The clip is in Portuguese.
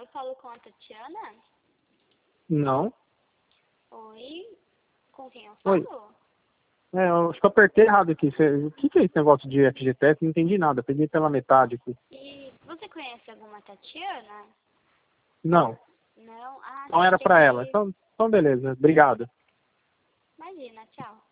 eu falo com a Tatiana? Não. Oi? Com quem eu Oi. falo? Eu acho que eu apertei errado aqui. O que é esse negócio de FGTS? Não entendi nada. Peguei pela metade aqui. E você conhece alguma Tatiana? Não. Não? Ah, Não você era tem pra ela. que... Então beleza. Obrigado. Imagina, tchau.